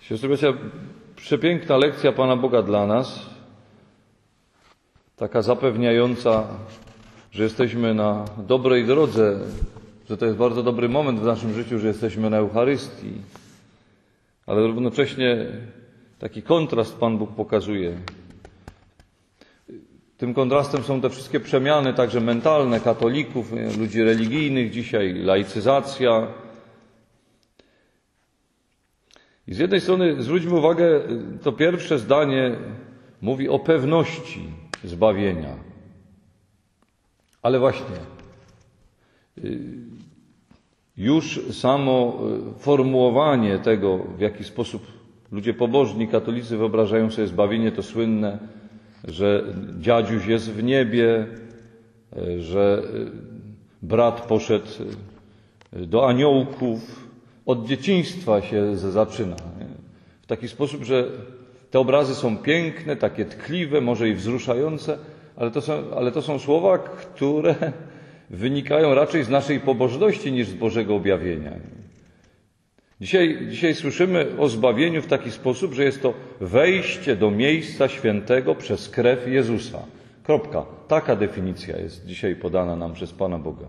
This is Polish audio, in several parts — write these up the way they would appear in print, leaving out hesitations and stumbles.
Siostry bracia, przepiękna lekcja Pana Boga dla nas, taka zapewniająca, że jesteśmy na dobrej drodze, że to jest bardzo dobry moment w naszym życiu, że jesteśmy na Eucharystii, ale równocześnie taki kontrast Pan Bóg pokazuje. Tym kontrastem są te wszystkie przemiany, także mentalne, katolików, ludzi religijnych dzisiaj, laicyzacja. I z jednej strony zwróćmy uwagę, to pierwsze zdanie mówi o pewności zbawienia. Ale właśnie, już samo formułowanie tego, w jaki sposób ludzie pobożni, katolicy wyobrażają sobie zbawienie, to słynne, że dziadziuś jest w niebie, że brat poszedł do aniołków. Od dzieciństwa się zaczyna. Nie? W taki sposób, że te obrazy są piękne, takie tkliwe, może i wzruszające, ale to są słowa, które wynikają raczej z naszej pobożności niż z Bożego objawienia. Dzisiaj słyszymy o zbawieniu w taki sposób, że jest to wejście do miejsca świętego przez krew Jezusa. Kropka. Taka definicja jest dzisiaj podana nam przez Pana Boga.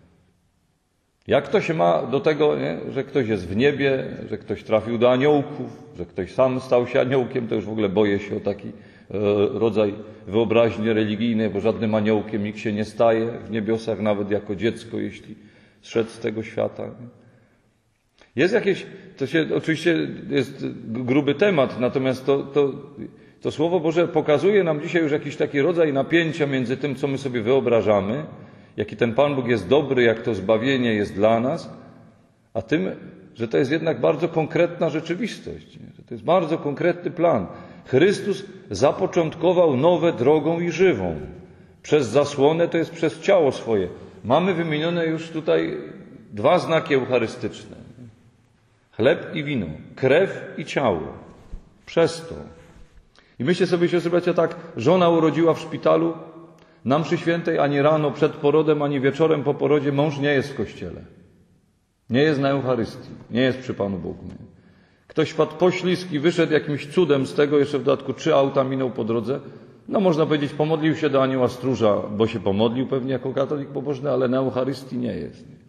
Jak to się ma do tego, nie? Że ktoś jest w niebie, że ktoś trafił do aniołków, że ktoś sam stał się aniołkiem, to już w ogóle boję się o taki rodzaj wyobraźni religijnej, bo żadnym aniołkiem nikt się nie staje w niebiosach, nawet jako dziecko, jeśli zszedł z tego świata. Nie? Jest jakieś, oczywiście jest gruby temat, natomiast to Słowo Boże pokazuje nam dzisiaj już jakiś taki rodzaj napięcia między tym, co my sobie wyobrażamy, jaki ten Pan Bóg jest dobry, jak to zbawienie jest dla nas, a tym, że to jest jednak bardzo konkretna rzeczywistość, że to jest bardzo konkretny plan. Chrystus zapoczątkował nowe drogą i żywą. Przez zasłonę, to jest przez ciało swoje. Mamy wymienione już tutaj dwa znaki eucharystyczne. Chleb i wino, krew i ciało. Przez to. I myślcie sobie, siostry bracia, tak, żona urodziła w szpitalu, na mszy świętej ani rano przed porodem, ani wieczorem po porodzie mąż nie jest w kościele. Nie jest na Eucharystii. Nie jest przy Panu Bogu. Nie. Ktoś wpadł poślizg i wyszedł jakimś cudem z tego, jeszcze w dodatku 3 auta minął po drodze. No można powiedzieć, pomodlił się do anioła stróża, bo się pomodlił pewnie jako katolik pobożny, ale na Eucharystii nie jest. Nie.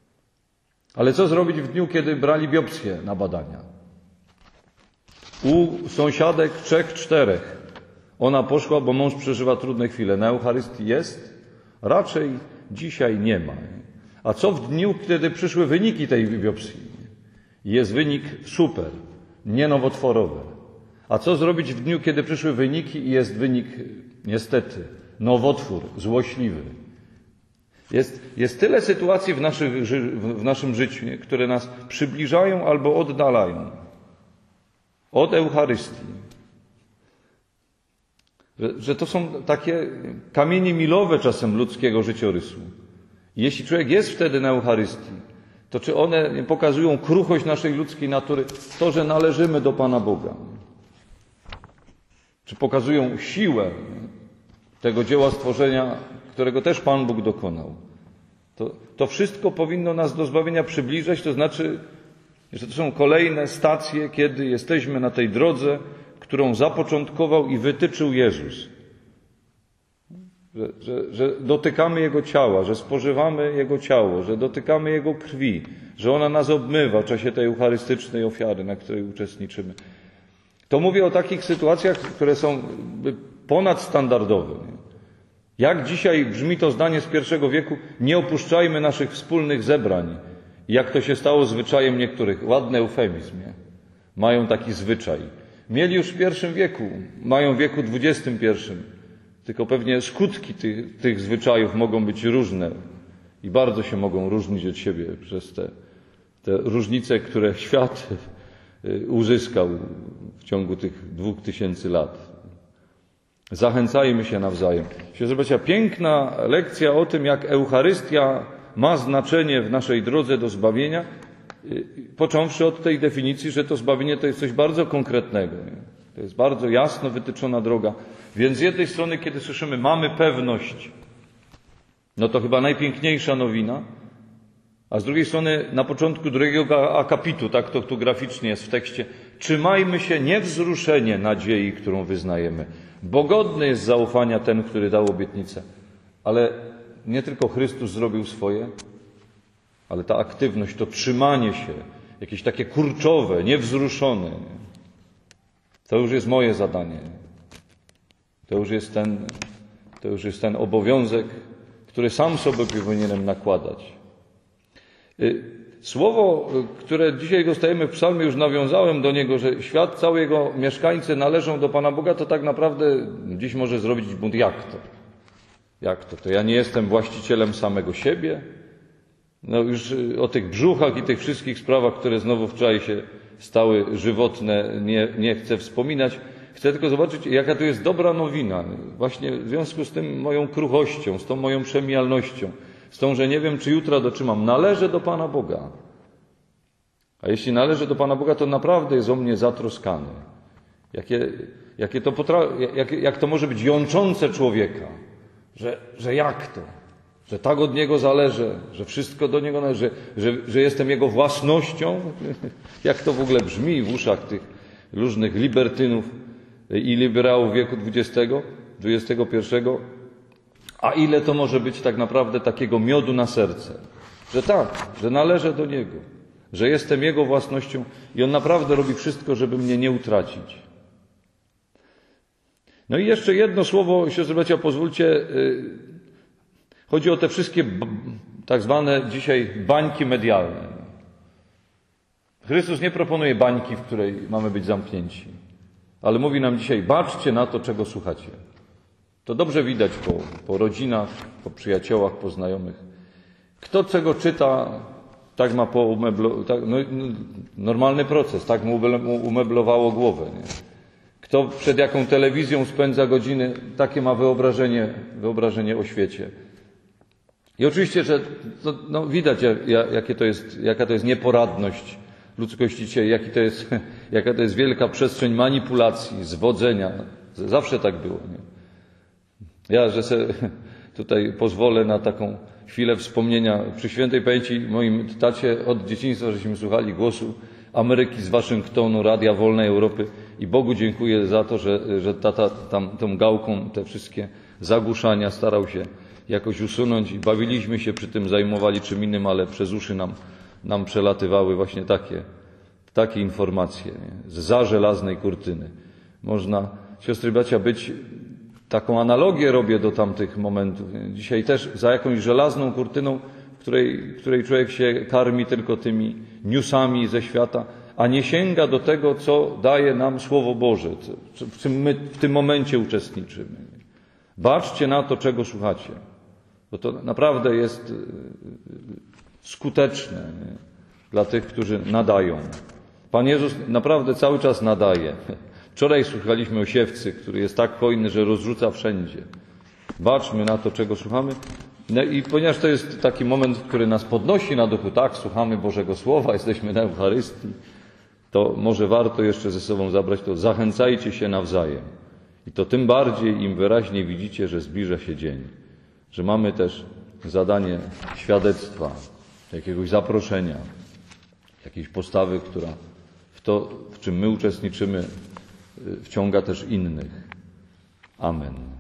Ale co zrobić w dniu, kiedy brali biopsję na badania? U sąsiadek 3-4. Ona poszła, bo mąż przeżywa trudne chwile. Na Eucharystii jest? Raczej dzisiaj nie ma. A co w dniu, kiedy przyszły wyniki tej biopsji? Jest wynik super, nie nowotworowy. A co zrobić w dniu, kiedy przyszły wyniki i jest wynik, niestety, nowotwór, złośliwy? Jest tyle sytuacji w naszym życiu, nie? Które nas przybliżają albo oddalają od Eucharystii. Że to są takie kamienie milowe czasem ludzkiego życiorysu. Jeśli człowiek jest wtedy na Eucharystii, to czy one pokazują kruchość naszej ludzkiej natury, to, że należymy do Pana Boga? Czy pokazują siłę tego dzieła stworzenia, którego też Pan Bóg dokonał? To wszystko powinno nas do zbawienia przybliżać, to znaczy, że to są kolejne stacje, kiedy jesteśmy na tej drodze, którą zapoczątkował i wytyczył Jezus. Że dotykamy Jego ciała, że spożywamy Jego ciało, że dotykamy Jego krwi, że ona nas obmywa w czasie tej eucharystycznej ofiary, na której uczestniczymy. To mówię o takich sytuacjach, które są ponadstandardowe. Jak dzisiaj brzmi to zdanie z I wieku, nie opuszczajmy naszych wspólnych zebrań. Jak to się stało zwyczajem niektórych. Ładny eufemizm. Nie? Mają taki zwyczaj. Mieli już w I wieku, mają w wieku XXI. Tylko pewnie skutki tych zwyczajów mogą być różne i bardzo się mogą różnić od siebie przez te różnice, które świat uzyskał w ciągu tych 2000 lat. Zachęcajmy się nawzajem. Siostry bracia, piękna lekcja o tym, jak Eucharystia ma znaczenie w naszej drodze do zbawienia, począwszy od tej definicji, że to zbawienie to jest coś bardzo konkretnego. Nie? To jest bardzo jasno wytyczona droga. Więc z jednej strony, kiedy słyszymy, mamy pewność, no to chyba najpiękniejsza nowina, a z drugiej strony na początku drugiego akapitu, tak to tu graficznie jest w tekście, Trzymajmy się niewzruszenie nadziei, którą wyznajemy. Bo godny jest zaufania ten, który dał obietnicę. Ale nie tylko Chrystus zrobił swoje, ale ta aktywność, to trzymanie się, jakieś takie kurczowe, niewzruszone, to już jest moje zadanie. To już jest ten obowiązek, który sam sobie powinienem nakładać. Słowo, które dzisiaj dostajemy w psalmie, już nawiązałem do niego, że świat, cały jego mieszkańcy należą do Pana Boga, to tak naprawdę dziś może zrobić bunt. Jak to? Jak to? To ja nie jestem właścicielem samego siebie? No już o tych brzuchach i tych wszystkich sprawach, które znowu wczoraj się stały żywotne, nie chcę wspominać. Chcę tylko zobaczyć, jaka to jest dobra nowina. Właśnie w związku z tym moją kruchością, z tą moją przemijalnością, z tą, że nie wiem, czy jutra dotrzymam. Należę do Pana Boga. A jeśli należę do Pana Boga, to naprawdę jest o mnie zatroskany. Jak to może być jączące człowieka, że jak to? Że tak od Niego zależy, że wszystko do Niego należy, że jestem Jego własnością. Jak to w ogóle brzmi w uszach tych różnych libertynów i liberałów wieku XXI. A ile to może być tak naprawdę takiego miodu na serce? Że tak, że należę do Niego, że jestem Jego własnością i On naprawdę robi wszystko, żeby mnie nie utracić. No i jeszcze jedno słowo, siostry bracia, pozwólcie. Chodzi o te wszystkie tak zwane dzisiaj bańki medialne. Chrystus nie proponuje bańki, w której mamy być zamknięci, ale mówi nam dzisiaj: baczcie na to, czego słuchacie. To dobrze widać po rodzinach, po przyjaciołach, po znajomych. Kto czego czyta, tak ma normalny proces, tak mu umeblowało głowę. Nie? Kto przed jaką telewizją spędza godziny, takie ma wyobrażenie o świecie. I oczywiście, że widać, jaka to jest nieporadność ludzkości dzisiaj, jaka to jest wielka przestrzeń manipulacji, zwodzenia. Zawsze tak było. Nie? Ja, że sobie tutaj pozwolę na taką chwilę wspomnienia. Przy świętej pamięci moim tacie od dzieciństwa, żeśmy słuchali głosu Ameryki z Waszyngtonu, Radia Wolnej Europy i Bogu dziękuję za to, że tata tam tą gałką te wszystkie zagłuszania starał się jakoś usunąć i bawiliśmy się przy tym, zajmowali czym innym, ale przez uszy nam przelatywały właśnie takie informacje, nie? Zza żelaznej kurtyny. Można, siostry bracia, być, taką analogię robię do tamtych momentów. Dzisiaj też za jakąś żelazną kurtyną, w której człowiek się karmi tylko tymi newsami ze świata, a nie sięga do tego, co daje nam Słowo Boże, w czym my w tym momencie uczestniczymy. Baczcie na to, czego słuchacie, bo to naprawdę jest skuteczne, nie? Dla tych, którzy nadają. Pan Jezus naprawdę cały czas nadaje. Wczoraj słuchaliśmy o siewcy, który jest tak hojny, że rozrzuca wszędzie. Baczmy na to, czego słuchamy. No i ponieważ to jest taki moment, który nas podnosi na duchu, tak, słuchamy Bożego Słowa, jesteśmy na Eucharystii, to może warto jeszcze ze sobą zabrać to: zachęcajcie się nawzajem. I to tym bardziej, im wyraźniej widzicie, że zbliża się dzień. Że mamy też zadanie świadectwa, jakiegoś zaproszenia, jakiejś postawy, która w to, w czym my uczestniczymy, wciąga też innych. Amen.